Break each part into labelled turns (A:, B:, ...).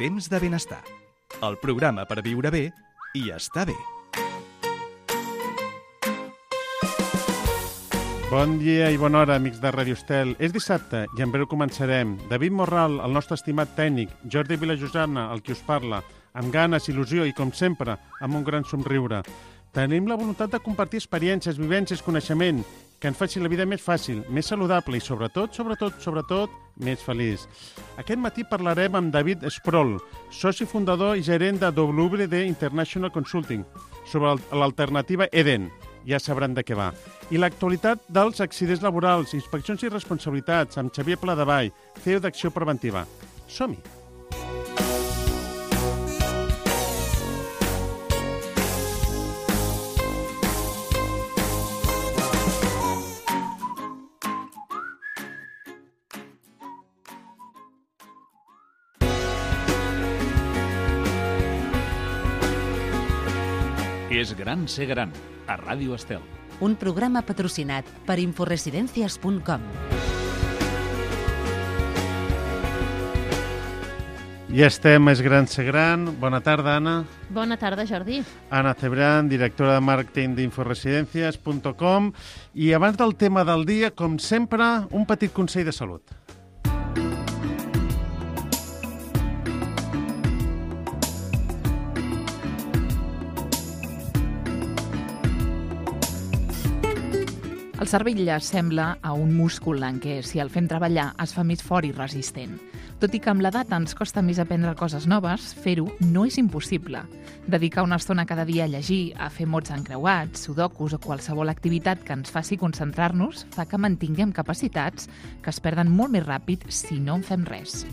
A: Temps de benestar. El programa per viure bé i estar bé.
B: Bon dia i bona hora, amics de Radio Estel. És dissabte i en breu començarem. David Morral, el nostre estimat tècnic, Jordi Vilajosana, el qui us parla, amb ganes, il·lusió i, com sempre, amb un gran somriure. Tenim la voluntat de compartir experiències, vivències, coneixement, que ens faci la vida més fàcil, més saludable i, sobretot, més feliç. Aquest matí parlarem amb David Sproul, soci fundador i gerent de WD International Consulting, sobre l'alternativa Eden. Ja sabran de què va. I l'actualitat dels accidents laborals, inspeccions i responsabilitats, amb Xavier Pladevall, CEO d'Acció Preventiva. Som-hi!
C: És gran ser gran, a Ràdio Estel.
D: Un programa patrocinat per inforesidencias.com.
B: Ja estem, és gran ser gran. Bona tarda, Anna.
E: Bona tarda, Jordi.
B: Anna Cebrán, directora de màrqueting d'inforesidencias.com. I abans del tema del dia, com sempre, un petit consell de salut.
E: El cervell sembla a un múscul en què, si el fem treballar, es fa més fort i resistent. Tot i que amb l'edat ens costa més aprendre coses noves, fer-ho no és impossible. Dedicar una estona cada dia a llegir, a fer mots encreuats, sudokus o qualsevol activitat que ens faci concentrar-nos fa que mantinguem capacitats que es perden molt més ràpid si no en fem res.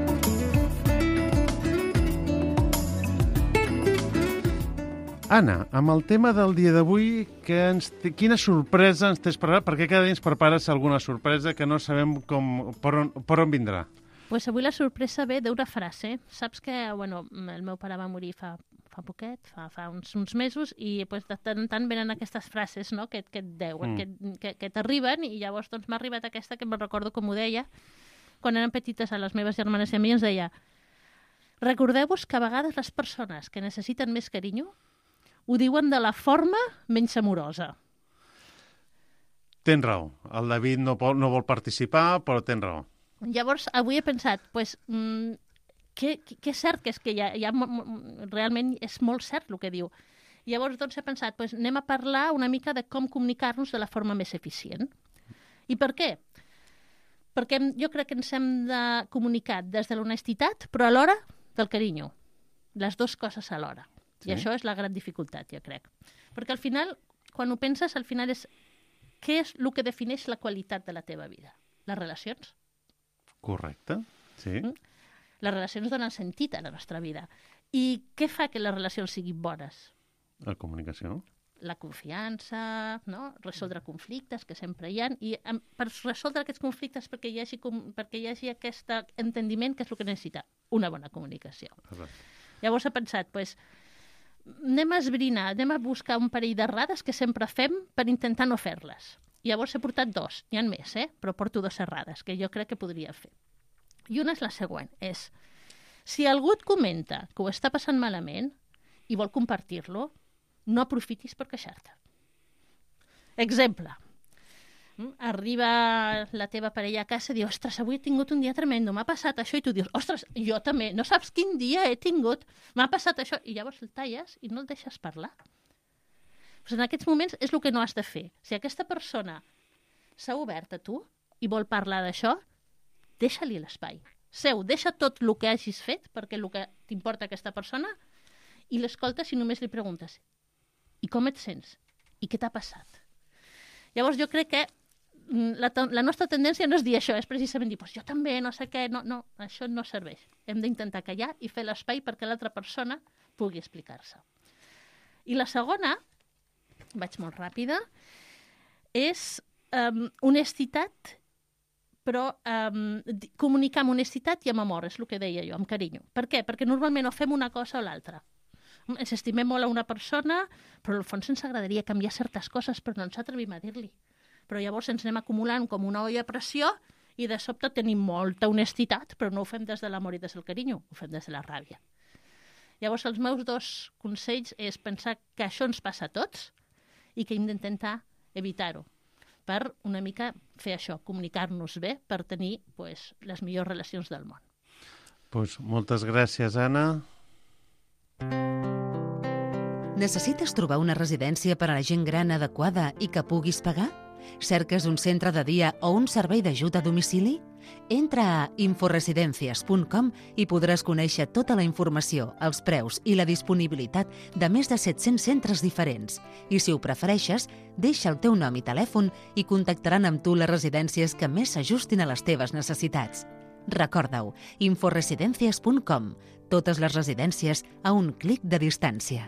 B: Anna, amb el tema del dia d'avui, quina sorpresa ens tens preparat? Perquè cada dia ens prepares alguna sorpresa que no sabem per on vindrà.
F: Pues avui la sorpresa ve d'una frase. Saps que el meu pare va morir fa poquet, fa uns mesos, i pues, de tant en tant venen aquestes frases, no?, que et deuen, que t'arriben, i llavors doncs, m'ha arribat aquesta que me'n recordo com ho deia. Quan eren petites, a les meves germanes i a mi ens deia: recordeu-vos que a vegades les persones que necessiten més carinyo ho diuen de la forma menys amorosa.
B: Tens raó. El David no vol participar, però tens raó.
F: Llavors, avui he pensat, que és cert que és que realment és molt cert el que diu. Llavors, doncs, he pensat, anem a parlar una mica de com comunicar-nos de la forma més eficient. I per què? Perquè jo crec que ens hem de comunicar des de l'honestitat, però alhora del carinyo. Les dues coses alhora. Sí. I això és la gran dificultat, jo crec. Perquè al final, quan ho penses, al final és què és el que defineix la qualitat de la teva vida? Les relacions.
B: Correcte, sí.
F: Les relacions donen sentit a la nostra vida. I què fa que les relacions siguin bones?
B: La comunicació.
F: La confiança, no? Resoldre conflictes, que sempre hi ha. I per resoldre aquests conflictes, perquè hi hagi aquest entendiment, que és el que necessita? Una bona comunicació. Correcte. Llavors he pensat, anem a esbrinar, anem a buscar un parell d'errades que sempre fem per intentar no fer-les. Llavors he portat dos, n'hi ha més, però porto dues errades que jo crec que podria fer. I una és la següent, és si algú et comenta que ho està passant malament i vol compartir-lo, no aprofitis per queixar-te. Exemple. Arriba la teva parella a casa i diu: ostres, avui he tingut un dia tremendo, m'ha passat això, i tu dius: ostres, jo també, no saps quin dia he tingut, m'ha passat això, i llavors el talles i no el deixes parlar. Pues en aquests moments és el que no has de fer. Si aquesta persona s'ha obert a tu i vol parlar d'això, deixa-li l'espai. Seu, deixa tot el que hagis fet, perquè el que t'importa aquesta persona, i l'escoltes i només li preguntes: i com et sents? I què t'ha passat? Llavors jo crec que la nostra tendència no és dir això, és precisament dir, jo també, no sé què, no, això no serveix. Hem d'intentar callar i fer l'espai perquè l'altra persona pugui explicar-se. I la segona, vaig molt ràpida, és honestitat, però comunicar amb honestitat i amb amor, és el que deia jo, amb carinyo. Per què? Perquè normalment o fem una cosa o l'altra. Ens estimem molt a una persona, però al fons ens agradaria canviar certes coses, però no ens atrevim a dir-li. Però llavors ens anem acumulant com una olla a pressió i de sobte tenim molta honestitat, però no ho fem des de l'amor i des del carinyo, ho fem des de la ràbia. Llavors, els meus 2 consells és pensar que això ens passa a tots i que hem d'intentar evitar-ho per una mica fer això, comunicar-nos bé per tenir les millors relacions del món.
B: Moltes gràcies, Anna.
D: Necessites trobar una residència per a la gent gran adequada i que puguis pagar? Cerques un centre de dia o un servei d'ajut a domicili? Entra a inforesidencias.com i podràs conèixer tota la informació, els preus i la disponibilitat de més de 700 centres diferents. I si ho prefereixes, deixa el teu nom i telèfon i contactaran amb tu les residències que més s'ajustin a les teves necessitats. Recorda-ho, inforesidencias.com. Totes les residències a un clic de distància.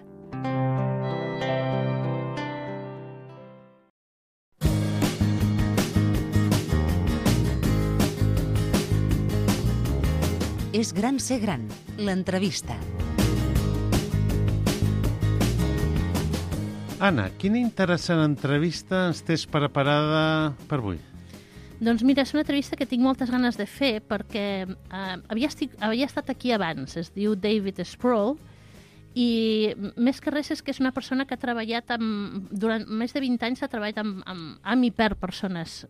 D: És gran ser gran, l'entrevista.
B: Anna, quina interessant entrevista ens tens preparada per avui?
F: Doncs mira, és una entrevista que tinc moltes ganes de fer perquè havia estat aquí abans. Es diu David Sproul i més que res és que és una persona que ha treballat durant més de 20 anys ha treballat amb i per persones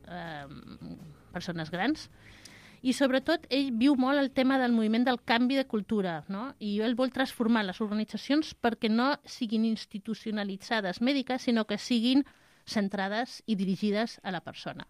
F: grans. I sobretot ell viu molt el tema del moviment del canvi de cultura, no? I ell vol transformar les organitzacions perquè no siguin institucionalitzades mèdiques, sinó que siguin centrades i dirigides a la persona.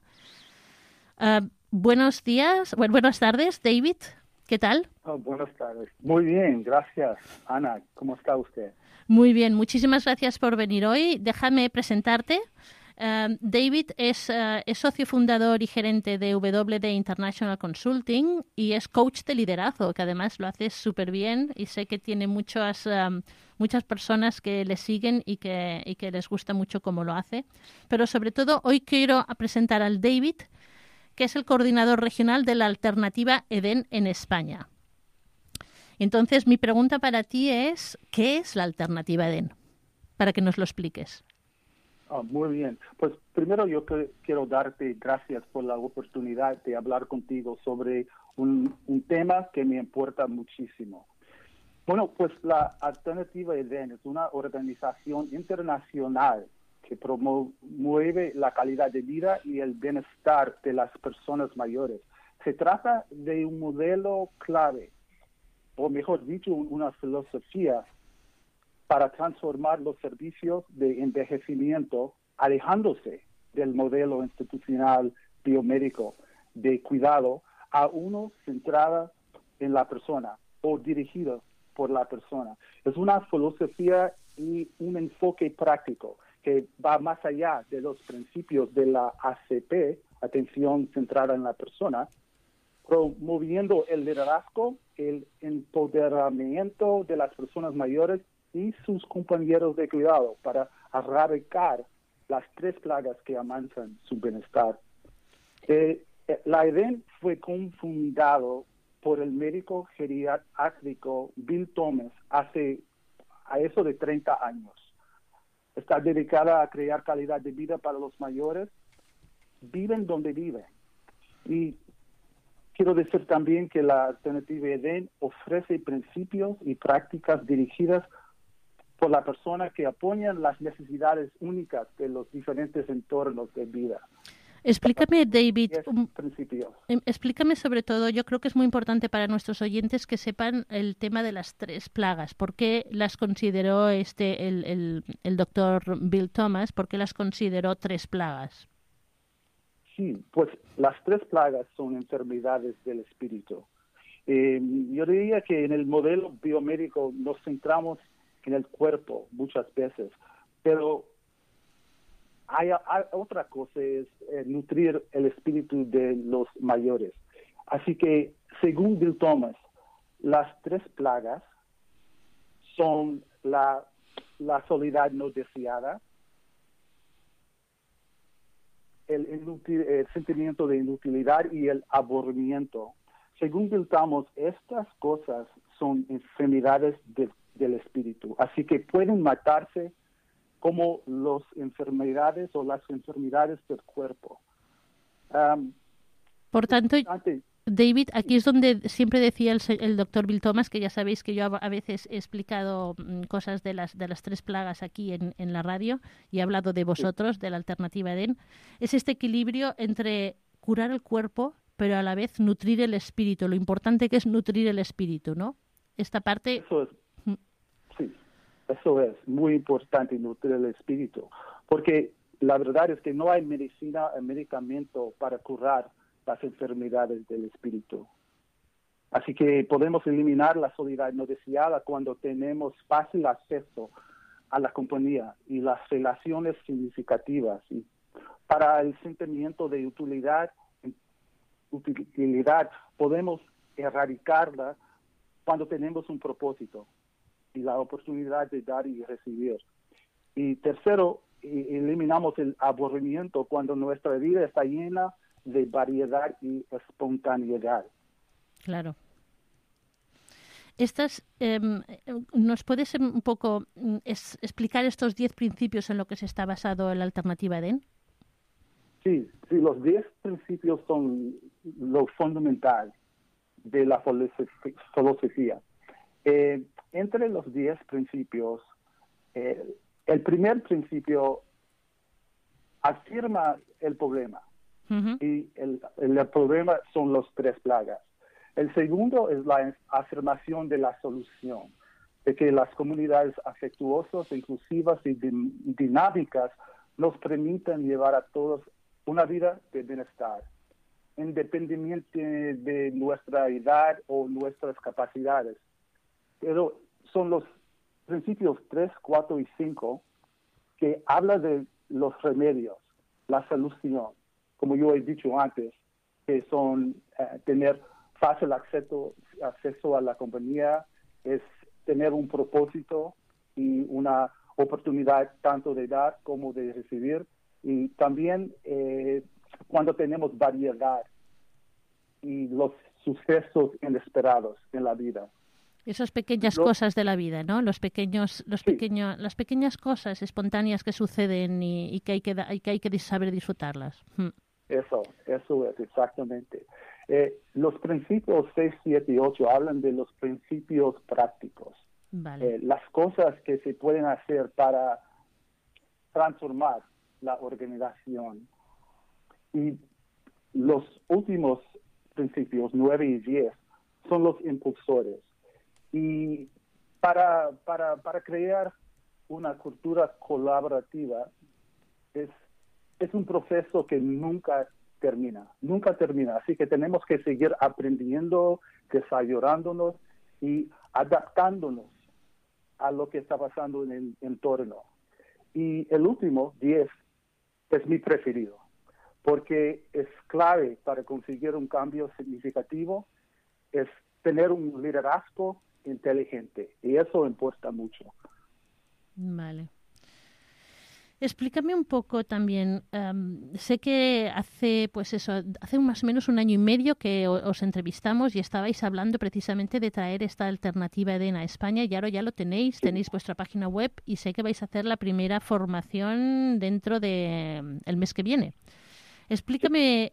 F: Buenas tardes, David. ¿Qué tal?
G: Buenas tardes. Muy bien, gracias. Ana, ¿cómo está usted?
F: Muy bien, muchísimas gracias por venir hoy. Déjame presentarte. David es socio fundador y gerente de WD International Consulting y es coach de liderazgo, que además lo hace súper bien y sé que tiene muchas personas que le siguen y que les gusta mucho cómo lo hace. Pero sobre todo hoy quiero presentar al David, que es el coordinador regional de la Alternativa EDEN en España. Entonces, mi pregunta para ti es, ¿qué es la Alternativa EDEN? Para que nos lo expliques.
G: Muy bien. Pues primero yo quiero darte gracias por la oportunidad de hablar contigo sobre un tema que me importa muchísimo. Bueno, pues la Alternativa EDEN es una organización internacional que promueve la calidad de vida y el bienestar de las personas mayores. Se trata de un modelo clave, o mejor dicho, una filosofía para transformar los servicios de envejecimiento, alejándose del modelo institucional biomédico de cuidado a uno centrado en la persona o dirigido por la persona. Es una filosofía y un enfoque práctico que va más allá de los principios de la ACP, atención centrada en la persona, promoviendo el liderazgo, el empoderamiento de las personas mayores y sus compañeros de cuidado para erradicar las 3 plagas que amenazan su bienestar. La EDEN fue cofundado por el médico geriátrico Bill Thomas hace a eso de 30 años. Está dedicada a crear calidad de vida para los mayores, viven donde viven. Y quiero decir también que la Alternativa EDEN ofrece principios y prácticas dirigidas por la persona que apoyan las necesidades únicas de los diferentes entornos de vida.
F: Explícame, David, explícame sobre todo, yo creo que es muy importante para nuestros oyentes que sepan el tema de las 3 plagas. ¿Por qué las consideró el doctor Bill Thomas? ¿Por qué las consideró 3 plagas?
G: Sí, pues las 3 plagas son enfermedades del espíritu. Yo diría que en el modelo biomédico nos centramos en el cuerpo muchas veces, pero hay otra cosa, es nutrir el espíritu de los mayores. Así que, según Bill Thomas, las 3 plagas son la soledad no deseada, el sentimiento de inutilidad y el aburrimiento. Según Bill Thomas, estas cosas son enfermedades del espíritu, así que pueden matarse como las enfermedades del cuerpo.
F: Por tanto, David, aquí es donde siempre decía el doctor Bill Thomas, que ya sabéis que yo a veces he explicado cosas de las 3 plagas aquí en la radio y he hablado de vosotros, de la alternativa Eden. Es este equilibrio entre curar el cuerpo, pero a la vez nutrir el espíritu. Lo importante que es nutrir el espíritu, ¿no? Esta parte...
G: Eso es, sí, eso es muy importante, nutrir el espíritu. Porque la verdad es que no hay medicina, medicamento para curar las enfermedades del espíritu. Así que podemos eliminar la soledad no deseada cuando tenemos fácil acceso a la compañía y las relaciones significativas. Y para el sentimiento de utilidad podemos erradicarla cuando tenemos un propósito y la oportunidad de dar y recibir. Y tercero, eliminamos el aburrimiento cuando nuestra vida está llena de variedad y espontaneidad.
F: Claro. ¿Nos puedes un poco explicar estos 10 principios en lo que se está basado en la alternativa Eden?
G: Sí, los 10 principios son lo fundamental de la filosofía. Entre los 10 principios, el primer principio afirma el problema. Uh-huh. Y el problema son las 3 plagas. El segundo es la afirmación de la solución, de que las comunidades afectuosas, inclusivas y dinámicas nos permiten llevar a todos una vida de bienestar, independientemente de nuestra edad o nuestras capacidades. Pero son los principios 3, 4 y 5 que hablan de los remedios, la solución, como yo he dicho antes, que son tener fácil acceso a la compañía, es tener un propósito y una oportunidad tanto de dar como de recibir. Y también cuando tenemos variedad y los sucesos inesperados en la vida.
F: Esas pequeñas cosas de la vida, ¿no? Las pequeñas cosas espontáneas que suceden y que hay que saber disfrutarlas.
G: Eso es, exactamente. Los principios 6, 7 y 8 hablan de los principios prácticos.
F: Vale.
G: Las cosas que se pueden hacer para transformar la organización. Y los últimos principios, 9 y 10, son los impulsores. Y para crear una cultura colaborativa es un proceso que nunca termina. Así que tenemos que seguir aprendiendo, desarrollándonos y adaptándonos a lo que está pasando en el entorno. Y el último, 10, es mi preferido, porque es clave para conseguir un cambio significativo, es tener un liderazgo inteligente, y eso importa mucho.
F: Vale. Explícame un poco también, sé que hace más o menos 1 año y medio que os entrevistamos y estabais hablando precisamente de traer esta alternativa Eden a España, y ahora ya lo tenéis vuestra página web y sé que vais a hacer la primera formación dentro de el mes que viene. Explícame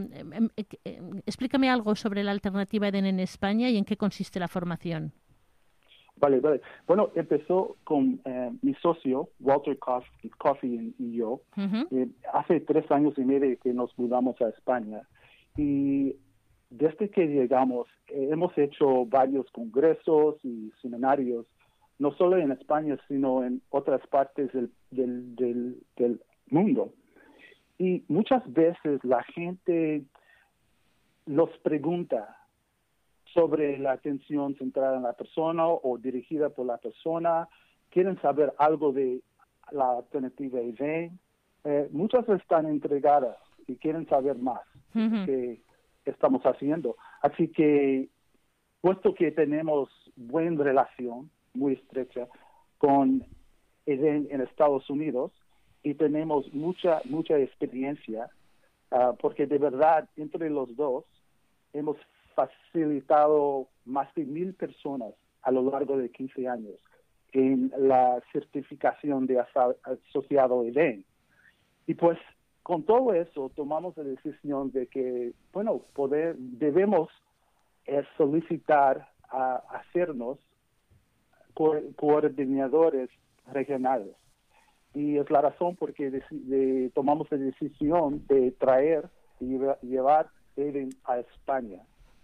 F: algo sobre la alternativa Eden en España y en qué consiste la formación.
G: Vale. Bueno, empezó con mi socio, Walter Coffey y yo. Uh-huh. Hace 3 años y medio que nos mudamos a España. Y desde que llegamos, hemos hecho varios congresos y seminarios, no solo en España, sino en otras partes del mundo. Y muchas veces la gente nos pregunta sobre la atención centrada en la persona o dirigida por la persona, quieren saber algo de la alternativa Eden. Muchas están entregadas y quieren saber más uh-huh. que estamos haciendo. Así que, puesto que tenemos buena relación, muy estrecha, con Eden en Estados Unidos, y tenemos mucha experiencia, porque de verdad, entre los dos, hemos facilitado más de 1,000 personas a lo largo de 15 años en la certificación de asociado Eden. Y pues, con todo eso tomamos la decisión de que, bueno, debemos solicitar a hacernos coordinadores regionales. Y es la razón por que tomamos la decisión de traer y llevar Eden a España.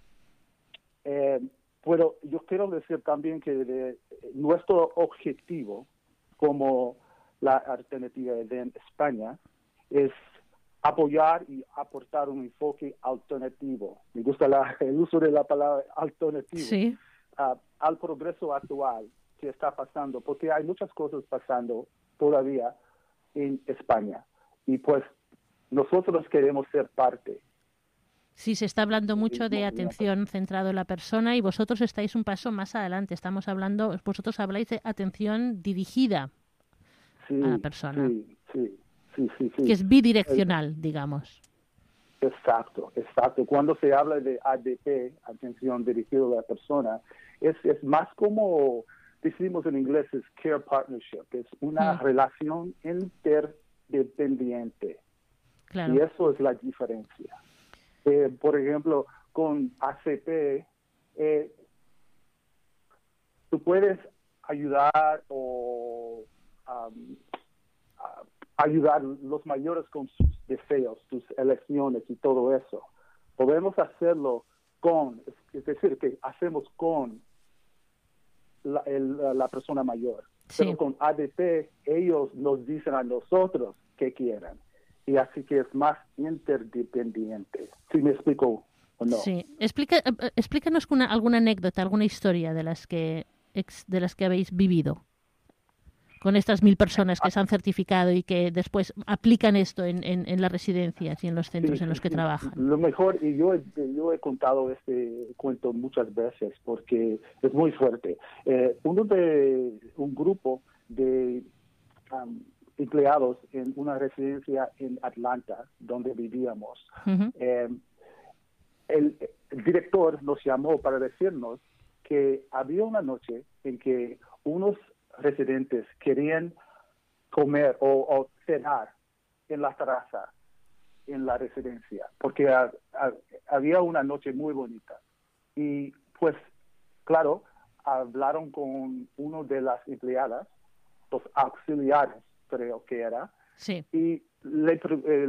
G: Pero yo quiero decir también que nuestro objetivo como la alternativa Eden España es apoyar y aportar un enfoque alternativo. Me gusta el uso de la palabra alternativo.
F: Sí.
G: Al progreso actual que está pasando, porque hay muchas cosas pasando todavía en España. Y pues nosotros queremos ser parte.
F: Sí, se está hablando mucho de atención centrado en la persona y vosotros estáis un paso más adelante. Vosotros habláis de atención dirigida a la persona.
G: Sí.
F: Que es bidireccional, digamos.
G: Exacto. Cuando se habla de ADP, atención dirigida a la persona, es más como decimos en inglés, es care partnership, es una relación interdependiente.
F: Claro.
G: Y eso es la diferencia. Por ejemplo, con ACP, tú puedes ayudar o ayudar los mayores con sus deseos, sus elecciones y todo eso. Podemos hacerlo es decir, que hacemos con la persona mayor.
F: Sí.
G: Pero con ADP, ellos nos dicen a nosotros qué quieren. Y así que es más interdependiente. ¿Sí me explico o no?
F: Sí. Explícanos alguna anécdota, alguna historia de las que habéis vivido con estas 1.000 personas que se han certificado y que después aplican esto en las residencias y en los centros en los que trabajan.
G: Lo mejor, y yo he contado este cuento muchas veces porque es muy fuerte. Un grupo de empleados en una residencia en Atlanta, donde vivíamos, el director nos llamó para decirnos que había una noche en que unos residentes querían comer o cenar en la terraza en la residencia, porque había una noche muy bonita. Y pues, claro, hablaron con uno de las empleadas, los auxiliares, creo que era,
F: sí.
G: Y le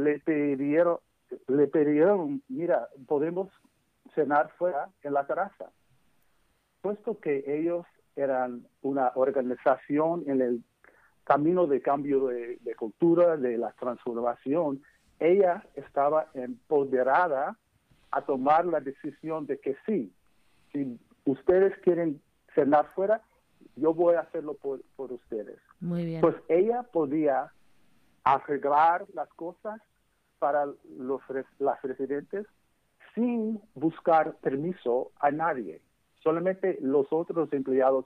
G: pidieron, mira, podemos cenar fuera en la terraza. Puesto que ellos eran una organización en el camino de cambio de cultura, de la transformación, ella estaba empoderada a tomar la decisión de que sí, si ustedes quieren cenar fuera, yo voy a hacerlo por ustedes.
F: Muy bien.
G: Pues ella podía arreglar las cosas para las residentes sin buscar permiso a nadie. Solamente los otros empleados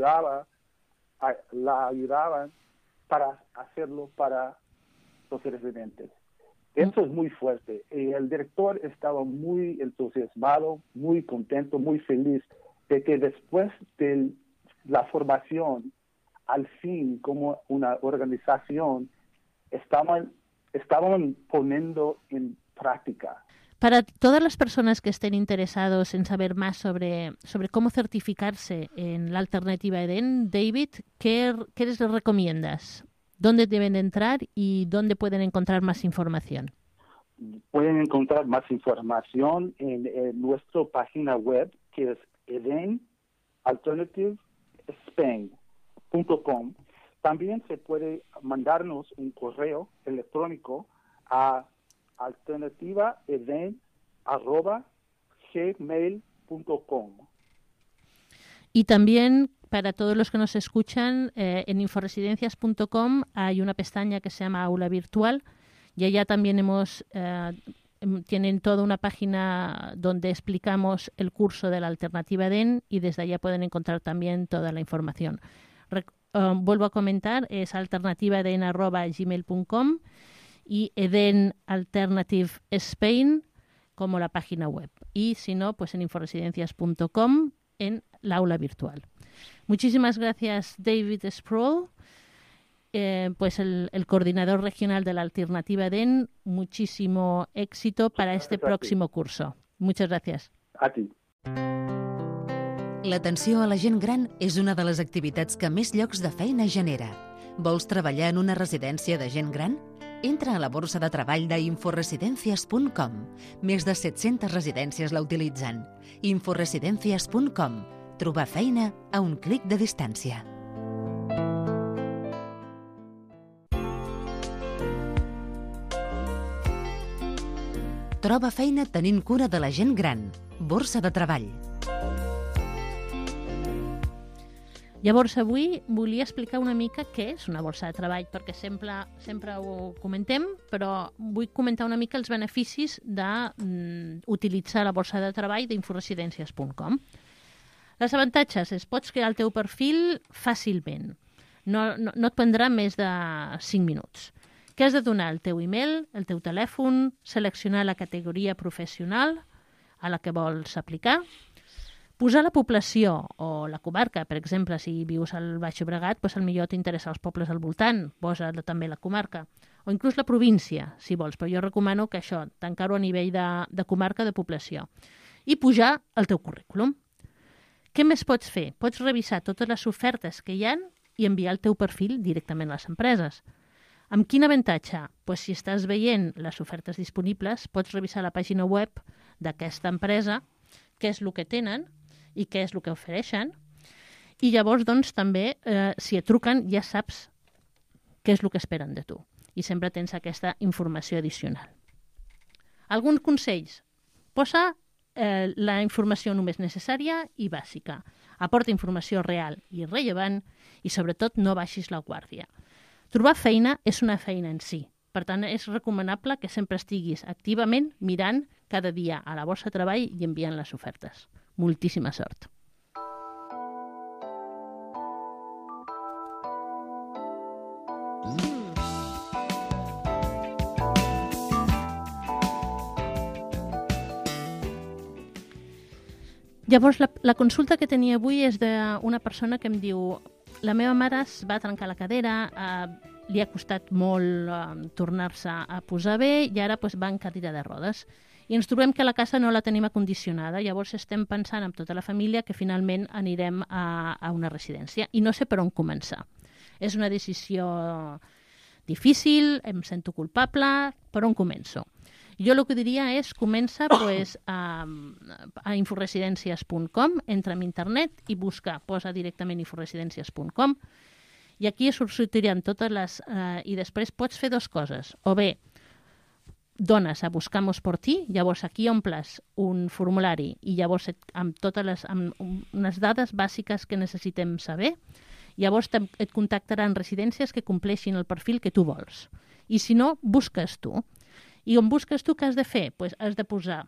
G: la ayudaban para hacerlo para los residentes. Eso es muy fuerte. Y el director estaba muy entusiasmado, muy contento, muy feliz de que después de la formación, al fin, como una organización, estaban poniendo en práctica.
F: Para todas las personas que estén interesados en saber más sobre cómo certificarse en la alternativa Eden, David, ¿qué les recomiendas? ¿Dónde deben entrar y dónde pueden encontrar más información?
G: Pueden encontrar más información en nuestra página web, que es edenalternativespain.com. También se puede mandarnos un correo electrónico a alternativaeden@gmail.com.
F: Y también, para todos los que nos escuchan, en inforesidencias.com hay una pestaña que se llama Aula Virtual y allá también tienen toda una página donde explicamos el curso de la alternativa EDEN y desde allá pueden encontrar también toda la información. Vuelvo a comentar, es alternativaeden@gmail.com y Eden Alternative Spain como la página web. Y si no, pues en inforesidencias.com en la aula virtual. Muchísimas gracias, David Sproul. pues el coordinador regional de la Alternativa DEN, muchísimo éxito para este próximo curso. Muchas gracias.
G: A ti.
D: L'atenció a la gent gran és una de les activitats que més llocs de feina genera. Vols treballar en una residència de gent gran? Entra a la borsa de treball d'inforesidencias.com. Més de 700 residències la utilitzen. Inforesidencias.com. Trobar feina a un clic de distància. Troba feina tenint cura de la gent gran. Borsa de treball.
F: Llavors, avui volia explicar una mica què és una borsa de treball, perquè sempre ho comentem, però vull comentar una mica els beneficis d'utilitzar la borsa de treball d'inforesidencias.com. Els avantatges és pots crear el teu perfil fàcilment. No et prendrà més de 5 minuts. Què has de donar? El teu email, el teu telèfon, seleccionar la categoria professional a la que vols aplicar, posar la població o la comarca, per exemple, si vius al Baix Llobregat, doncs potser t'interessa els pobles al voltant, posa també la comarca, o inclús la província, si vols, però jo recomano que això, tancar-ho a nivell de comarca de població, i pujar el teu currículum. Què més pots fer? Pots revisar totes les ofertes que hi ha i enviar el teu perfil directament a les empreses. Amb quin avantatge? Doncs si estàs veient les ofertes disponibles, pots revisar la pàgina web d'aquesta empresa, què és el que tenen, i què és el que ofereixen, i llavors doncs, també, si et truquen, ja saps què és el que esperen de tu. I sempre tens aquesta informació addicional. Alguns consells. Posa la informació només necessària i bàsica. Aporta informació real i rellevant i, sobretot, no baixis la guàrdia. Trobar feina és una feina en si. Per tant, és recomanable que sempre estiguis activament mirant cada dia a la borsa de treball i enviant les ofertes. Moltíssima sort. Llavors, la consulta que tenia avui és d'una persona que em diu: la meva mare es va trencar la cadera, li ha costat molt tornar-se a posar bé i ara va en cadira de rodes. I ens trobem que la casa no la tenim acondicionada, llavors estem pensant amb tota la família que finalment anirem a una residència i no sé per on començar. És una decisió difícil, em sento culpable, per on començo? Jo el que diria és comença a inforesidencias.com, entra en internet i posa directament inforesidencias.com i aquí sortiran totes les... I després pots fer dues coses, o bé dones a Buscamos por ti, llavors aquí omples un formulari i llavors amb totes unes dades bàsiques que necessitem saber, llavors et contactaran residències que compleixin el perfil que tu vols. I si no, busques tu. I on busques tu, què has de fer? Pues has de posar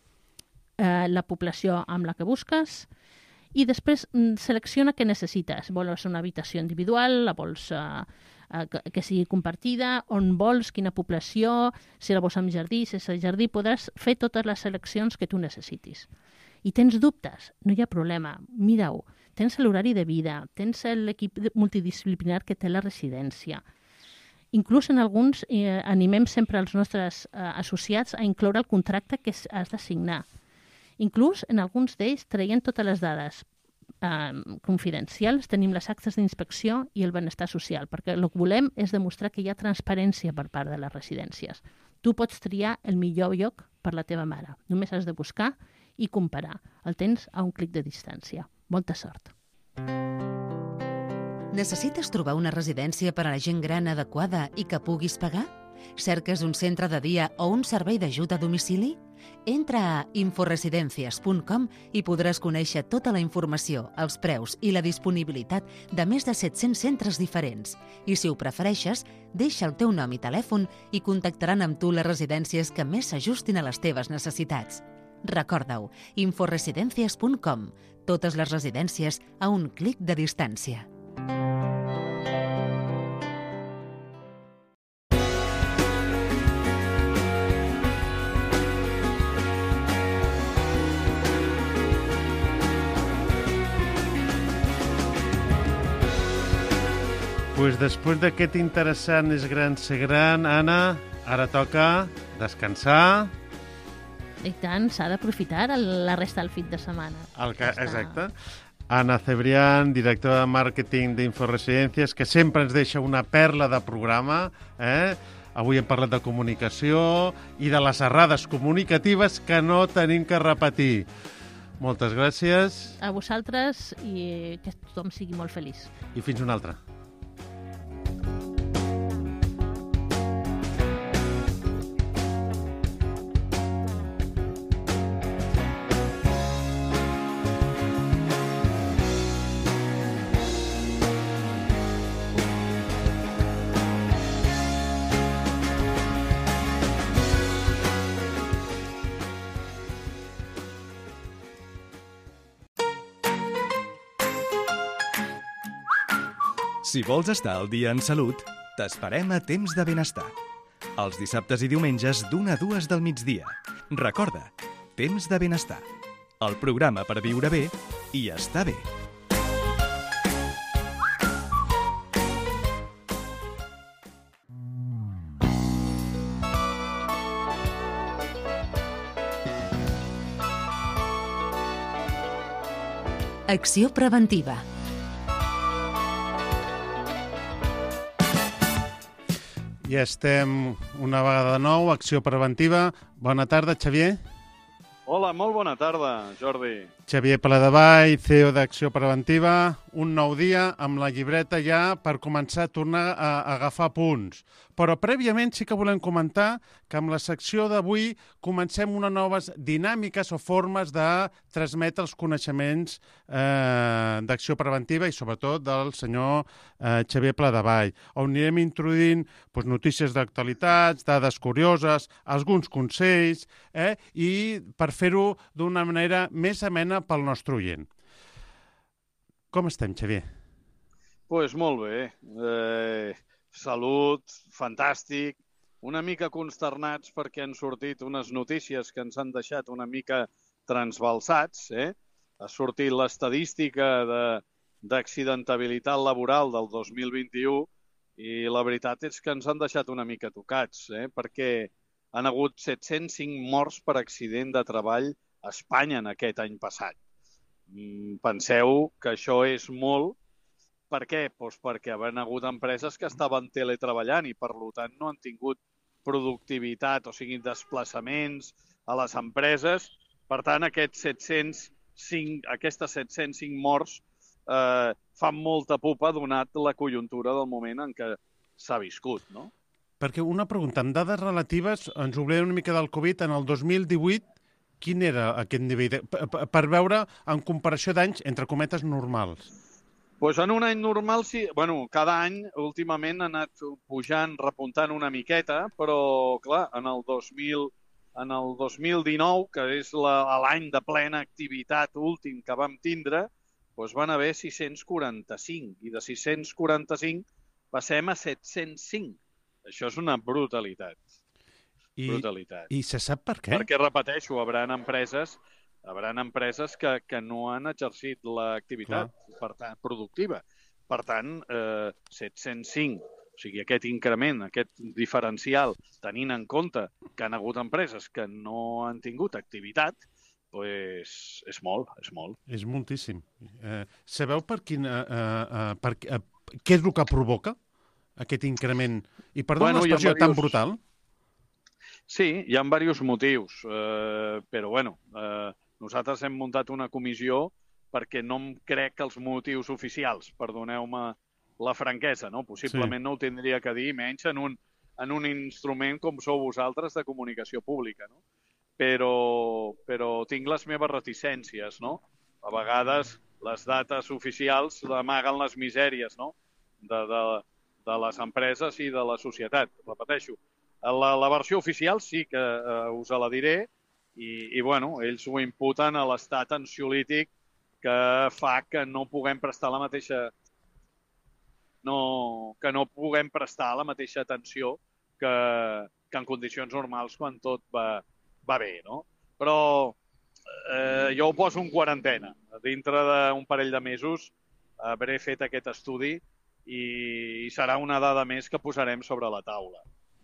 F: la població amb la que busques i després selecciona què necessites. Vols una habitació individual, la vols que sigui compartida, on vols, quina població, si la vols amb jardí, sense jardí, podràs fer totes les seleccions que tu necessitis. I tens dubtes? No hi ha problema, mira-ho. Tens l'horari de vida, tens l'equip multidisciplinar que té la residència. Inclús en alguns animem sempre els nostres associats a incloure el contracte que has de signar. Inclús en alguns d'ells traient totes les dades confidencials, tenim les actes d'inspecció i el benestar social, perquè el que volem és demostrar que hi ha transparència per part de les residències. Tu pots triar el millor lloc per la teva mare. Només has de buscar i comparar. El tens a un clic de distància. Molta sort.
D: Necessites trobar una residència per a la gent gran adequada i que puguis pagar? Cerques un centre de dia o un servei d'ajuda a domicili? Entra a inforesidencias.com i podràs conèixer tota la informació, els preus i la disponibilitat de més de 700 centres diferents. I si ho prefereixes, deixa el teu nom i telèfon i contactaran amb tu les residències que més s'ajustin a les teves necessitats. Recorda-ho, inforesidencias.com. Totes les residències a un clic de distància.
B: pues després d'aquest interessant És gran ser gran, Anna, ara toca descansar.
F: I tant, s'ha d'aprofitar la resta del fin de setmana.
B: Exacte. Anna Cebrián, directora de màrqueting d'Inforesidències, que sempre ens deixa una perla de programa. Avui hem parlat de comunicació i de les errades comunicatives que no tenim que repetir. Moltes gràcies.
F: A vosaltres i que tothom sigui molt feliç.
B: I fins una altra.
A: Si vols estar al dia en salut, t'esperem a Temps de Benestar. Els dissabtes i diumenges d'1 a 2 del migdia. Recorda, Temps de Benestar. El programa per viure bé i estar bé.
D: Acció preventiva.
B: Ja estem una vegada de nou, Acció Preventiva. Bona tarda, Xavier.
H: Hola, molt bona tarda, Jordi.
B: Xavier Paladevall, CEO d'Acció Preventiva. Un nou dia amb la llibreta ja per començar a tornar a agafar punts. Però prèviament sí que volem comentar que amb la secció d'avui comencem unes noves dinàmiques o formes de transmetre els coneixements d'Acció Preventiva i sobretot del senyor Xavier Paladevall, on anirem introduint notícies d'actualitats, dades curioses, alguns consells, i per fer-ho d'una manera més amena pel nostre oient. Com estem, Xavier?
H: Doncs molt bé. Salut, fantàstic. Una mica consternats perquè han sortit unes notícies que ens han deixat una mica transbalsats. Ha sortit l'estadística d'accidentabilitat laboral del 2021 i la veritat és que ens han deixat una mica tocats, perquè han hagut 705 morts per accident de treball a Espanya en aquest any passat. Penseu que això és molt. Per què? Doncs perquè han hagut empreses que estaven teletreballant i, per tant, no han tingut productivitat, o sigui, desplaçaments a les empreses. Per tant, aquestes 705 morts fan molta pupa donat la conjuntura del moment en què s'ha viscut, no?
B: Perquè una pregunta, amb dades relatives, ens oblidem una mica del Covid, en el 2018, quin era aquest nivell? Per veure, en comparació d'anys, entre cometes, normals.
H: Doncs en un any normal, sí. Cada any, últimament, ha anat pujant, repuntant una miqueta, però, clar, en el 2019, que és l'any de plena activitat últim que vam tindre, doncs van haver 645, i de 645 passem a 705. Això és una brutalitat.
B: I se sap per què?
H: Perquè, repeteixo, hauran empreses que no han exercit l'activitat productiva. Per tant, 705, o sigui, aquest increment, aquest diferencial, tenint en compte que han hagut empreses que no han tingut activitat, doncs és molt, és molt.
B: És moltíssim. Sabeu què és el que provoca aquest increment? I perdona l'expressió tan brutal.
H: Sí, hi ha diversos motius, però nosaltres hem muntat una comissió perquè no em crec els motius oficials, perdoneu-me la franquesa, no? Possiblement no ho tindria que dir, menys en un instrument com sou vosaltres de comunicació pública, no? Però tinc les meves reticències, no? A vegades les dates oficials amaguen les misèries, no? De les empreses i de la societat, repeteixo. La versió oficial sí que us la diré i ells ho imputen a l'estat ansiolític que fa que no puguem prestar la mateixa atenció que en condicions normals quan tot va bé, no? Però jo ho poso en quarantena. Dintre d'un parell de mesos hauré fet aquest estudi i serà una dada més que posarem sobre la taula.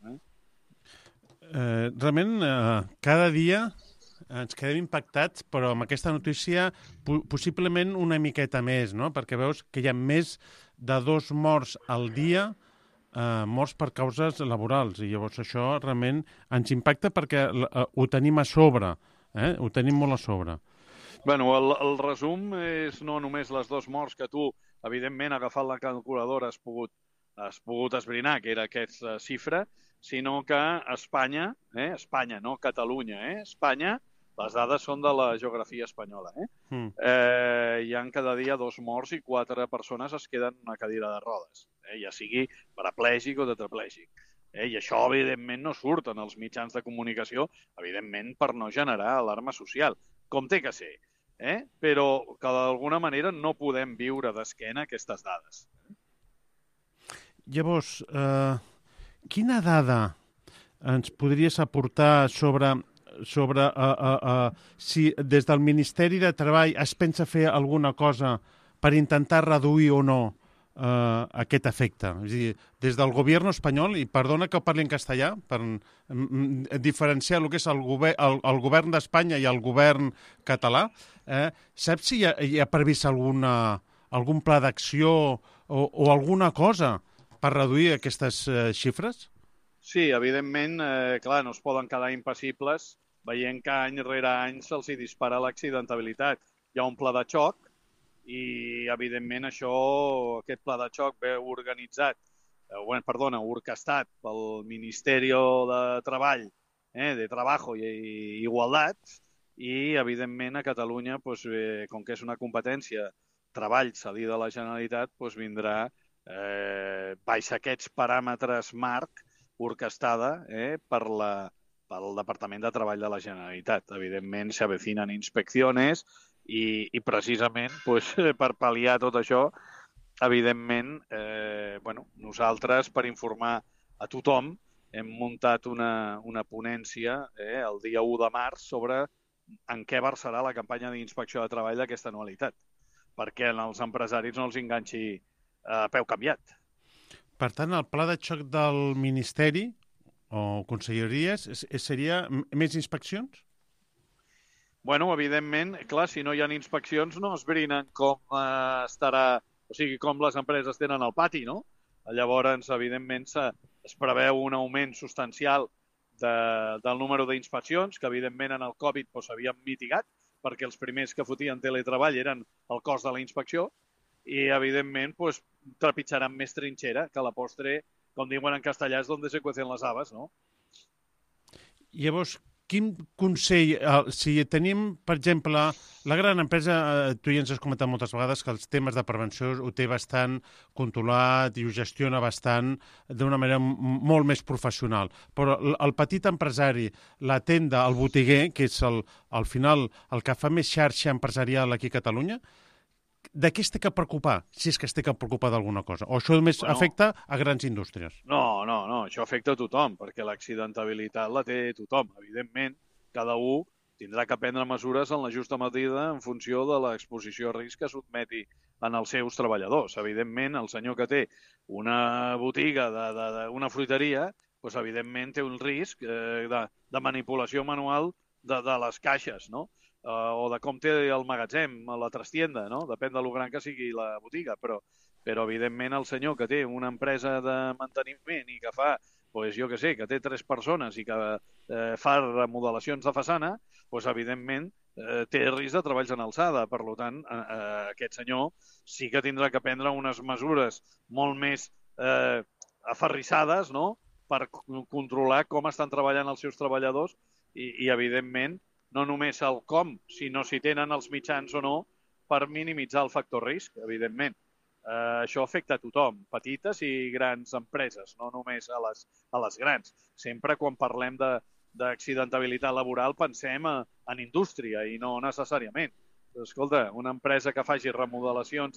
B: Realment, cada dia ens quedem impactats, però amb aquesta notícia possiblement una miqueta més, no? Perquè veus que hi ha més de 2 morts al dia morts per causes laborals, i llavors això realment ens impacta perquè ho tenim a sobre, ho tenim molt a sobre.
H: Bueno, el resum és no només les 2 morts que tu, evidentment, agafant la calculadora has pogut esbrinar que era aquesta xifra, sinó que Espanya, Espanya, no Catalunya, Espanya, les dades són de la geografia espanyola, hi ha cada dia 2 morts i 4 persones es queden en una cadira de rodes, ja sigui paraplègic o tetraplègic. I això, evidentment, no surt en els mitjans de comunicació, evidentment, per no generar alarma social, com té que ser, però que d'alguna manera no podem viure d'esquena aquestes dades.
B: Llavors, quina dada ens podries aportar sobre si des del Ministeri de Treball es pensa fer alguna cosa per intentar reduir o no aquest efecte? És a dir, des del govern espanyol, i perdona que parli en castellà, per diferenciar el que és el govern d'Espanya i el govern català, saps si hi ha previst algun pla d'acció o alguna cosa per reduir aquestes xifres?
H: Sí, evidentment, clar, no es poden quedar impassibles veient que any rere any se'ls dispara l'accidentabilitat. Hi ha un pla de xoc i, evidentment, aquest pla de xoc ve orquestat pel Ministeri de Treball, de Trabajo i Igualtat, i, evidentment, a Catalunya, com que és una competència treball cedida a la Generalitat, vindrà baix aquests paràmetres marc orquestada pel Departament de Treball de la Generalitat. Evidentment, s'avecinen inspeccions i precisament per pal·liar tot això, evidentment, nosaltres, per informar a tothom, hem muntat una ponència el dia 1 de març sobre en què versarà la campanya d'inspecció de treball d'aquesta anualitat, perquè als empresaris no els enganxi a peu canviat.
B: Per tant, el pla de xoc del Ministeri o conselleries seria més inspeccions?
H: Bueno, evidentment, clar, si no hi ha inspeccions no esbrinen com estarà, o sigui, com les empreses tenen el pati, no? Llavors, evidentment, es preveu un augment substancial del número d'inspeccions, que evidentment en el Covid s'havien mitigat, perquè els primers que fotien teletreball eren el cost de la inspecció, i evidentment trepitjaran més trinxera, que a la postre, com diuen en castellà, és on se cuecen les habas, no?
B: Llavors, quin consell, si tenim, per exemple, la gran empresa, tu ja ens has comentat moltes vegades que els temes de prevenció ho té bastant controlat i ho gestiona bastant d'una manera molt més professional, però el petit empresari, la tenda, el botiguer, que és al final el que fa més xarxa empresarial aquí a Catalunya, de què es té que preocupar, si és que es té que preocupar d'alguna cosa? O això només afecta a grans indústries?
H: No, això afecta a tothom, perquè l'accidentabilitat la té tothom. Evidentment, cada un tindrà que prendre mesures en la justa medida en funció de l'exposició a risc que sotmeti en els seus treballadors. Evidentment, el senyor que té una botiga, una fruiteria, evidentment té un risc de manipulació manual de les caixes, no? O de com té el magatzem, la trastienda, no? Depèn de lo gran que sigui la botiga, però evidentment el senyor que té una empresa de manteniment i que fa, jo què sé, que té 3 persones i que fa remodelacions de façana, evidentment té risc de treballs en alçada. Per tant, aquest senyor sí que tindrà que prendre unes mesures molt més aferrissades, no?, per controlar com estan treballant els seus treballadors i evidentment, no només el com, sinó si tenen els mitjans o no per minimitzar el factor risc, evidentment. Això afecta a tothom, petites i grans empreses, no només a les grans. Sempre quan parlem d'accidentabilitat laboral pensem en indústria i no necessàriament. Escolta, una empresa que faci remodelacions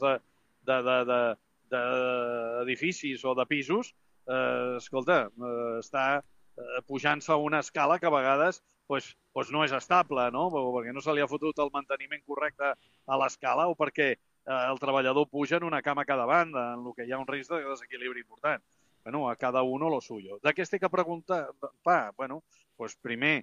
H: d'edificis o de pisos, escolta, està pujant-se a una escala que a vegades no és estable, no? Perquè no se li ha fotut el manteniment correcte a l'escala o perquè el treballador puja en una cama a cada banda, en el que hi ha un risc de desequilibri important. Bueno, a cada uno lo suyo. De què estic a preguntar? Bueno, doncs primer,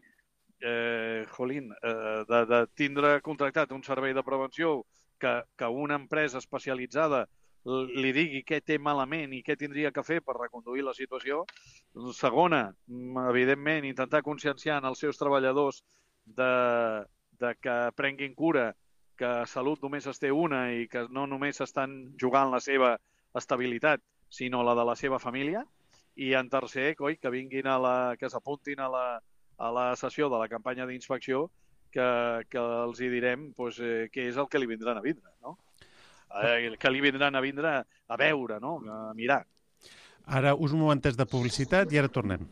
H: de tindre contractat un servei de prevenció que una empresa especialitzada li digui què té malament i què tindria que fer per reconduir la situació. Segona, evidentment, intentar conscienciar els seus treballadors de que prenguin cura, que salut només es té una i que no només estan jugant la seva estabilitat, sinó la de la seva família. I en tercer, que vinguin que s'apuntin a la sessió de la campanya d'inspecció que els hi direm què és el que li vindran a vindre, no? Que li vindran a vindre a veure, no? A mirar.
B: Ara us un momentet de publicitat i ara tornem.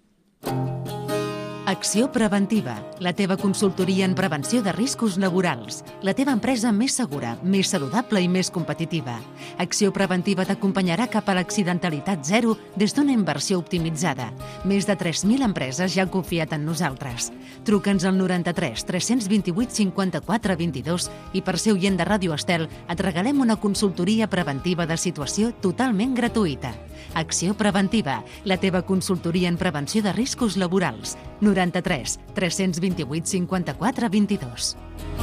D: Acció Preventiva, la teva consultoria en prevenció de riscos laborals. La teva empresa més segura, més saludable i més competitiva. Acció Preventiva t'acompanyarà cap a l'accidentalitat zero des d'una inversió optimitzada. Més de 3.000 empreses ja han confiat en nosaltres. Truca'ns al 93 328 54 22 i per ser oient de Ràdio Estel et regalem una consultoria preventiva de situació totalment gratuïta. Acció Preventiva, la teva consultoria en prevenció de riscos laborals. 93 328 54 22.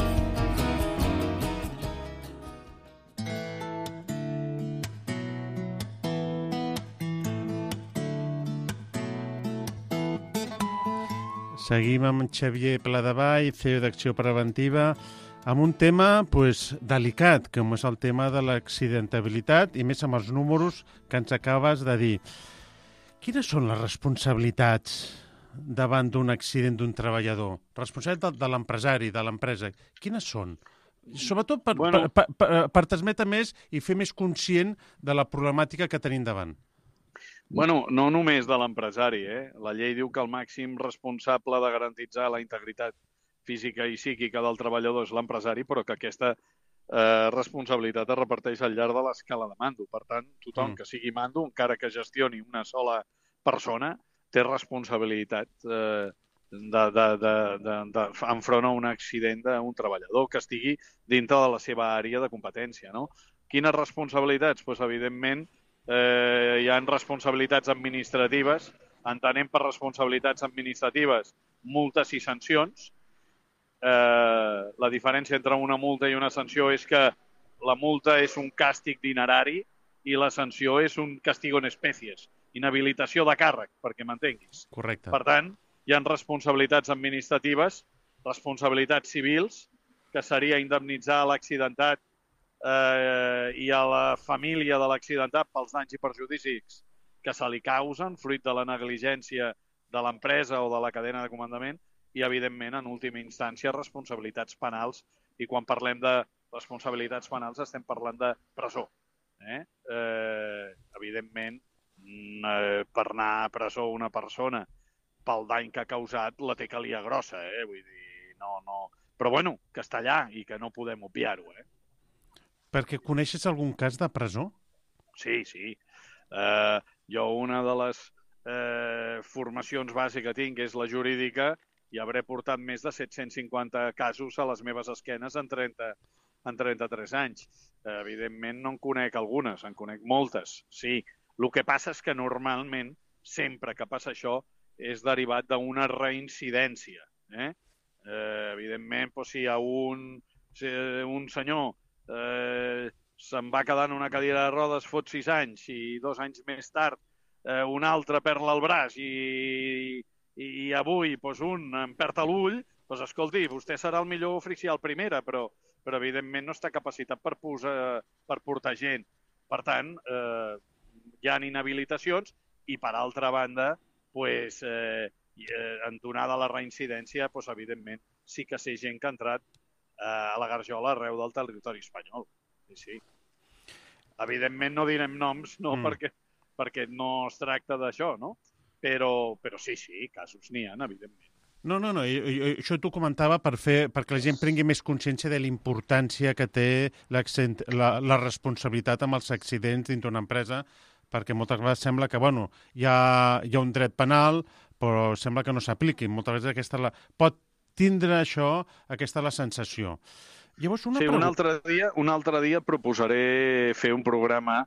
B: Seguim amb Xavier Pladevall, CEO d'Acció Preventiva, amb un tema delicat, com és el tema de l'accidentabilitat, i més amb els números que ens acabes de dir. Quines són les responsabilitats davant d'un accident d'un treballador? Responsabilitat de l'empresari, de l'empresa. Quines són? Sobretot per transmetre més i fer més conscient de la problemàtica que tenim davant.
H: Bueno, no només de l'empresari, La llei diu que el màxim responsable de garantitzar la integritat física i psíquica del treballador és l'empresari, però que aquesta responsabilitat es reparteix al llarg de l'escala de mando. Per tant, tothom que sigui mando, encara que gestioni una sola persona, té responsabilitat enfront a un accident d'un treballador que estigui dintre de la seva àrea de competència, no? Quines responsabilitats? Doncs, evidentment, hi ha responsabilitats administratives. Entenem per responsabilitats administratives multes i sancions. La diferència entre una multa i una sanció és que la multa és un càstig dinerari i la sanció és un castigo en espècies, inhabilitació de càrrec, perquè m'entenguis.
B: Correcte.
H: Per tant, hi ha responsabilitats administratives, responsabilitats civils, que seria indemnitzar l'accidentat i a la família de l'accidentat pels danys i perjudicis que se li causen fruit de la negligència de l'empresa o de la cadena de comandament i, evidentment, en última instància, responsabilitats penals. I quan parlem de responsabilitats penals estem parlant de presó. Evidentment, per anar a presó una persona pel dany que ha causat la té calia grossa, vull dir, no... Però, bueno, que està allà i que no podem obviar-ho,
B: Perquè coneixes algun cas de presó?
H: Sí. Jo una de les formacions bàsiques que tinc és la jurídica i hauré portat més de 750 casos a les meves esquenes en 33 anys. Evidentment no en conec algunes, en conec moltes, sí. El que passa és que normalment, sempre que passa això, és derivat d'una reincidència. Evidentment, si un senyor se'n va quedar en una cadira de rodes fot 6 anys i 2 anys més tard un altre perd el braç i avui un em perd l'ull, doncs escolti, vostè serà el millor oficial primera, però evidentment no està capacitat per portar gent. Per tant, hi ha inhabilitacions i, per altra banda, en donada la reincidència, evidentment, sí que sé gent que ha entrat a la garjola arreu del territori espanyol. Sí. Evidentment no direm noms, perquè no es tracta d'això, no? Però sí, casos n'hi ha, evidentment.
B: No, això t'ho comentava perquè la gent prengui més consciència de la importància que té la responsabilitat amb els accidents dins d'una empresa, perquè moltes vegades sembla que hi ha un dret penal, però sembla que no s'apliqui. Moltes vegades pot tindre això, aquesta la sensació. Llavors,
H: un altre dia proposaré fer un programa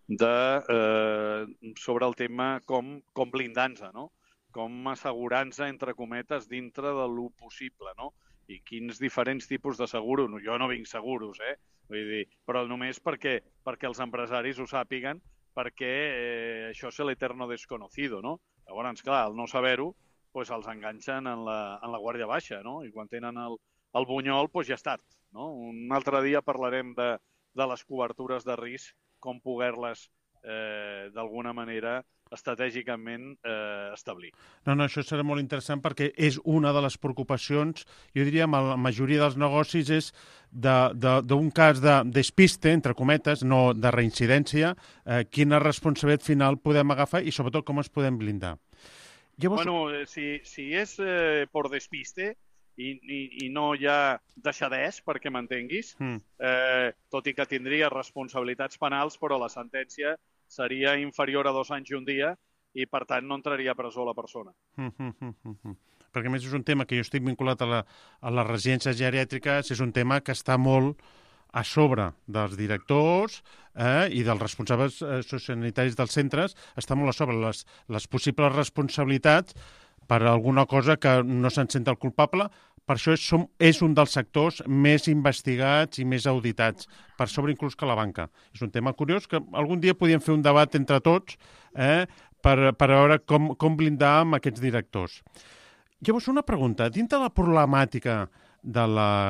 H: sobre el tema com blindar-nos, no? Com assegurar-nos, entre cometes, dintre de lo possible, no? I quins diferents tipus de seguro. Jo no vinc seguros, vull dir, però només perquè els empresaris ho sàpiguen, perquè això és l'eterno desconocido, no? Llavors, clar, al no saber-ho, doncs els enganxen en la guàrdia baixa, no? I quan tenen el bunyol, doncs ja és tard, no? Un altre dia parlarem de les cobertures de risc, com poder-les, d'alguna manera, estratègicament establir.
B: No, això serà molt interessant perquè és una de les preocupacions, jo diria, amb la majoria dels negocis és d'un cas de despiste, entre cometes, no de reincidència, quina responsabilitat final podem agafar i sobretot com ens podem blindar.
H: Llavors... Bueno, si és per despiste i no hi ha deixadès, perquè m'entenguis, tot i que tindria responsabilitats penals, però la sentència seria inferior a 2 anys i un dia i, per tant, no entraria a presó la persona.
B: Perquè, a més, és un tema que jo estic vinculat a les residències geriàtriques, és un tema que està molt a sobre dels directors i dels responsables sociosanitaris dels centres, està molt a sobre les possibles responsabilitats per alguna cosa que no se'n sent el culpable. Per això és un dels sectors més investigats i més auditats, per sobre inclús que la banca. És un tema curiós que algun dia podíem fer un debat entre tots per veure com blindar amb aquests directors. Llavors, una pregunta. Dintre de la problemàtica de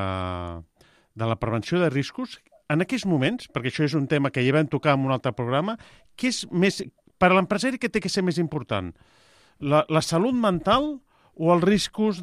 B: la prevenció de riscos, en aquests moments, perquè això és un tema que ja vam tocar en un altre programa, què és més, per a l'empresari, què té que ser més important? La salut mental o els riscos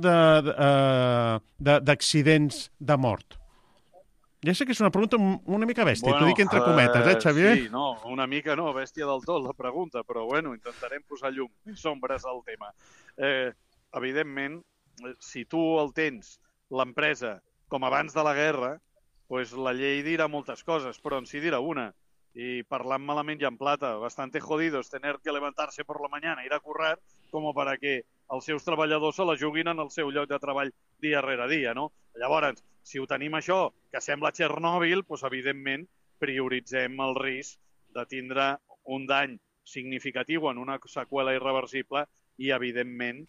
B: d'accidents de mort? Ja sé que és una pregunta una mica bèstia, t'ho dic entre cometes, Xavier?
H: Sí, no, una mica no, bèstia del tot la pregunta, però bueno, intentarem posar llum i sombres al tema. Evidentment, si tu el tens, l'empresa, com abans de la guerra, doncs la llei dirà moltes coses, però en si dirà una. Y parlant malament i en plata, bastante jodido es tener que levantarse por la mañana, ir a currar, como para que els seus treballadors se la juguin en el seu lloc de treball dia rere dia, no? Llavors, si ho tenim això, que sembla Txernòbil, doncs evidentment prioritzem el risc de tindre un dany significatiu en una seqüela irreversible i, evidentment,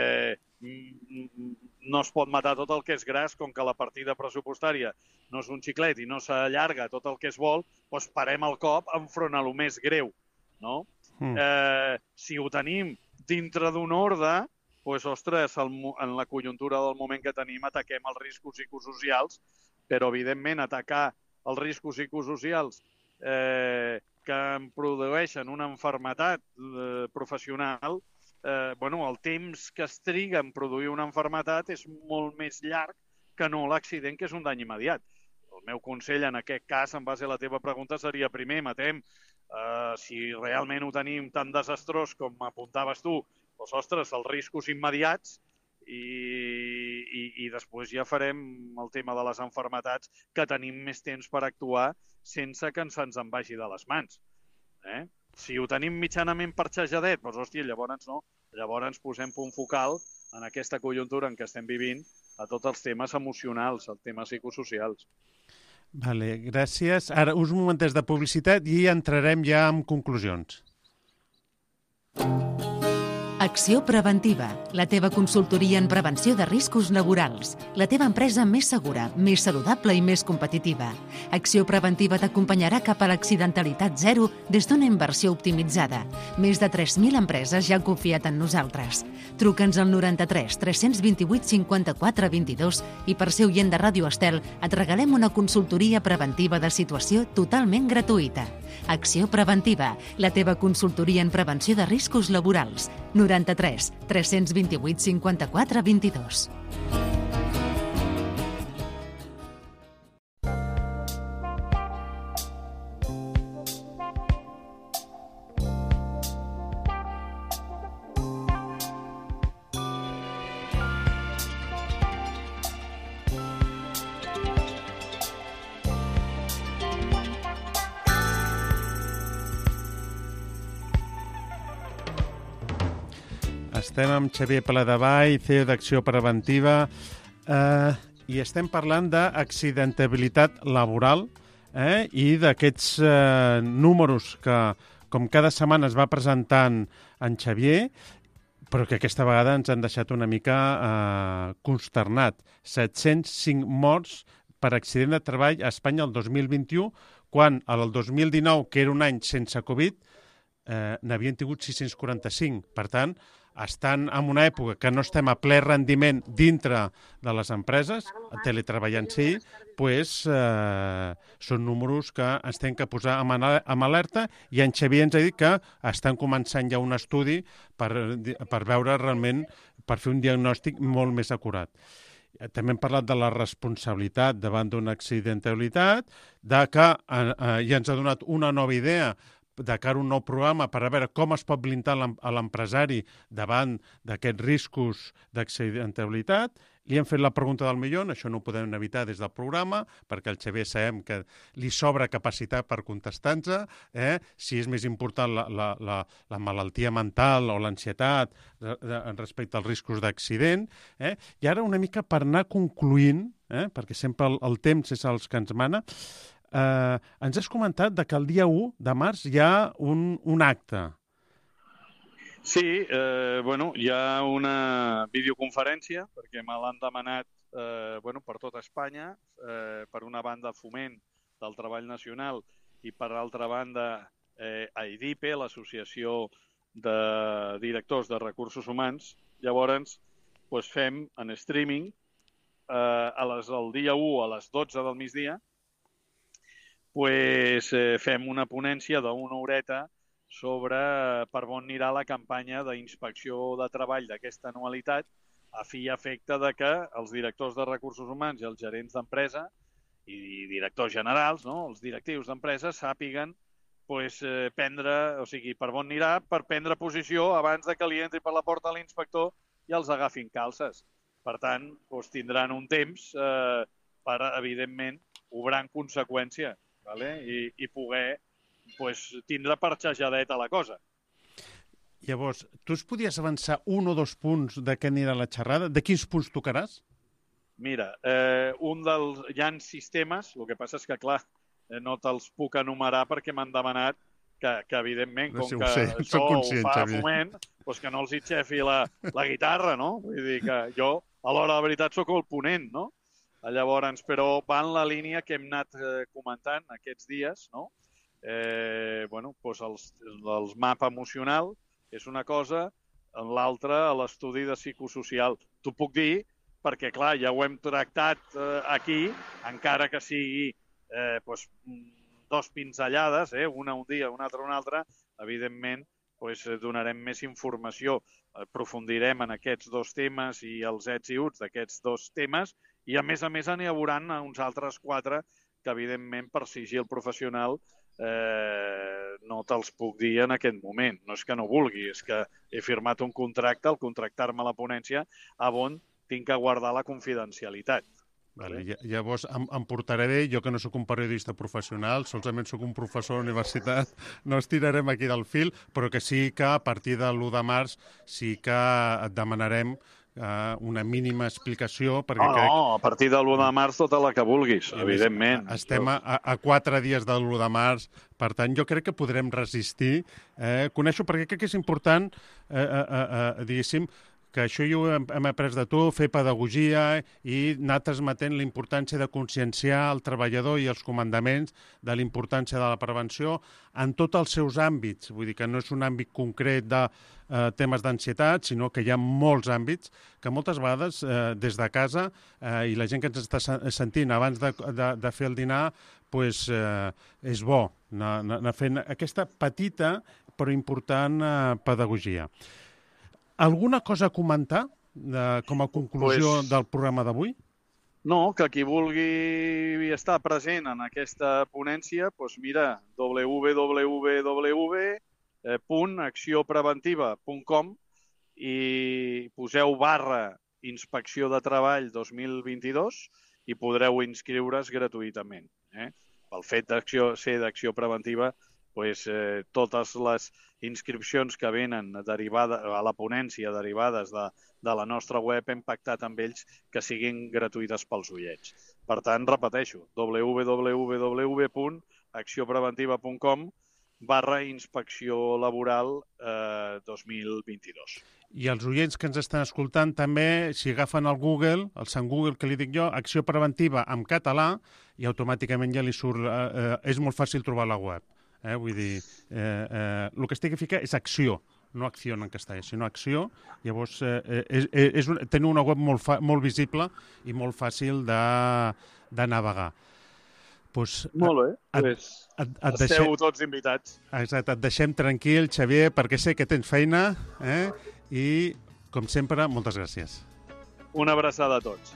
H: no es pot matar tot el que és gras, com que la partida pressupostària no és un xiclet i no s'allarga tot el que es vol, doncs parem el cop enfront a lo més greu, no? Si ho tenim dintre d'un ordre, doncs, ostres, en la conjuntura del moment que tenim ataquem els riscos psicosocials, però, evidentment, atacar els riscos psicosocials que em produeixen una malaltia professional, el temps que es triga en produir una malaltia és molt més llarg que no l'accident, que és un dany immediat. El meu consell en aquest cas, en base a la teva pregunta, seria primer, matem. Si realment ho tenim tan desastrós com apuntaves tu, doncs, ostres, els riscos immediats i després ja farem el tema de les malalties, que tenim més temps per actuar sense que se'ns en vagi de les mans. Si ho tenim mitjanament parxejadet, doncs, hòstia, llavors no. Llavors posem punt focal en aquesta conjuntura en què estem vivint a tots els temes emocionals, els temes psicosocials.
B: Vale, gràcies. Ara, uns momentets de publicitat i entrarem ja en conclusions.
D: Acció Preventiva, la teva consultoria en prevenció de riscos laborals. La teva empresa més segura, més saludable i més competitiva. Acció Preventiva t'acompanyarà cap a l'accidentalitat zero des d'una inversió optimitzada. Més de 3.000 empreses ja han confiat en nosaltres. Truca'ns al 93 328 54 22 i per ser oient de Ràdio Estel et regalem una consultoria preventiva de situació totalment gratuïta. Acció Preventiva, la teva consultoria en prevenció de riscos laborals. 93 328 54 22.
B: Estem amb Xavier Paladevall, CEO d'Acció Preventiva. i estem parlant d'accidentabilitat laboral i d'aquests números que, com cada setmana es va presentant en Xavier, però que aquesta vegada ens han deixat una mica consternat. 705 morts per accident de treball a Espanya el 2021, quan el 2019, que era un any sense Covid, n'havien tingut 645. Per tant, estan en una època que no estem a ple rendiment dintre de les empreses, teletreballant sí, doncs són números que ens tenen que posar en alerta, i en Xavier ens ha dit que estan començant ja un estudi per veure realment, per fer un diagnòstic molt més acurat. També hem parlat de la responsabilitat davant d'una accidentalitat, que ja ens ha donat una nova idea de cara a un nou programa per a veure com es pot blindar a l'empresari davant d'aquests riscos d'accidentalitat. Li hem fet la pregunta del milió, això no ho podem evitar des del programa, perquè el Xavier sabem que li sobra capacitat per contestar-nos, si és més important la malaltia mental o l'ansietat respecte als riscos d'accident. I ara una mica per anar concluint, perquè sempre el temps és el que ens mana, ens has comentat que el dia 1 de març hi ha un acte.
H: Sí, hi ha una videoconferència, perquè me l'han demanat per tota Espanya, per una banda Foment del Treball Nacional i per altra banda AIDIPE, l'Associació de Directors de Recursos Humans. Llavors, fem en streaming el dia 1 a les 12 del migdia, fem una ponència d'una horeta sobre per on anirà la campanya d'inspecció de treball d'aquesta anualitat, a fi i efecte de que els directors de recursos humans i els gerents d'empresa i directors generals, els directius d'empresa, sàpiguen per on anirà per prendre posició abans de que li entri per la porta l'inspector i els agafin calces. Per tant, tindran un temps per, evidentment, obrar en conseqüència i poder tindre parxejadeta la cosa.
B: Llavors, tu es podies avançar 1 o 2 punts de què anirà la xerrada? De quins punts tocaràs?
H: Mira, hi ha sistemes, el que passa és que, clar, no te'ls puc enumerar perquè m'han demanat que evidentment, com que això ho fa Foment, que no els hi xefi la guitarra, no? Vull dir que jo, a l'hora de la veritat, sóc el ponent, no? Llavors, però va en la línia que hem anat comentant aquests dies, no? El mapa emocional és una cosa, l'altra l'estudi de psicosocial. T'ho puc dir perquè, clar, ja ho hem tractat aquí, encara que sigui 2 pinzellades, una un dia, una altra, evidentment donarem més informació, aprofundirem en aquests 2 temes i els ets i uts d'aquests 2 temes, i a més n'hi hauran uns altres 4 que, evidentment, per sigil professional no te'ls puc dir en aquest moment. No és que no vulgui, és que he firmat un contracte, al contractar-me a la ponència, on tinc que guardar la confidencialitat.
B: Llavors, em portaré bé, jo que no sóc un periodista professional, solament sóc un professor a la universitat, no estirarem aquí del fil, però que sí que a partir de l'1 de març sí que et demanarem una mínima explicació.
H: A partir de l'1 de març tota la que vulguis, evidentment.
B: Estem a 4 dies de l'1 de març, per tant, jo crec que podrem resistir. Coneixo, perquè crec que és important, diguéssim, que això jo hem après de tu, fer pedagogia i anar transmetent la importància de conscienciar el treballador i els comandaments de la importància de la prevenció en tots els seus àmbits. Vull dir que no és un àmbit concret de temes d'ansietat, sinó que hi ha molts àmbits que moltes vegades des de casa i la gent que ens està sentint abans de fer el dinar és bo anar fent aquesta petita però important pedagogia. Alguna cosa a comentar com a conclusió del programa d'avui?
H: No, que qui vulgui estar present en aquesta ponència, mira, www.accionpreventiva.com i poseu /inspecció de treball 2022 i podreu inscriure's gratuïtament. Pel fet de ser d'acció preventiva, totes les inscripcions que venen a la ponència derivades de la nostra web hem pactat amb ells que siguin gratuïtes pels oients. Per tant, repeteixo, www.accionpreventiva.com/inspecció laboral 2022.
B: I els oients que ens estan escoltant també, si agafen el Google, el Sant Google que li dic jo, Acció Preventiva en català, i automàticament ja li surt... és molt fàcil trobar la web. Vull dir, el que es té que ficar és acció, no acció en castellà, sinó acció. Llavors, teniu una web molt visible i molt fàcil de navegar.
H: Molt bé, esteu tots invitats.
B: Exacte, et deixem tranquil, Xavier, perquè sé que tens feina, i, com sempre, moltes gràcies.
H: Una abraçada a tots.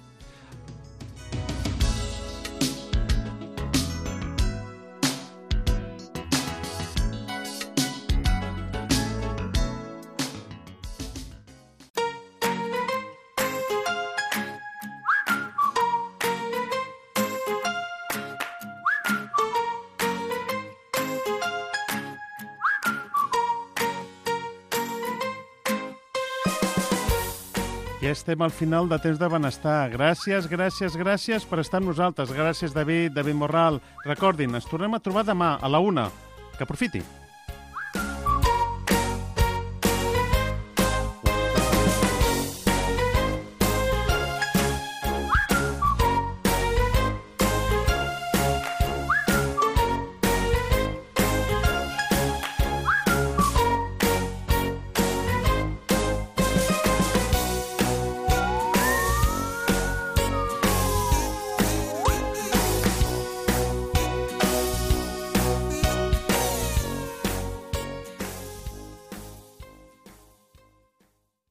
B: Ja estem al final de Temps de Benestar. Gràcies per estar amb nosaltres. Gràcies, David Morral. Recordin, ens tornem a trobar demà a la 1. Que aprofiti.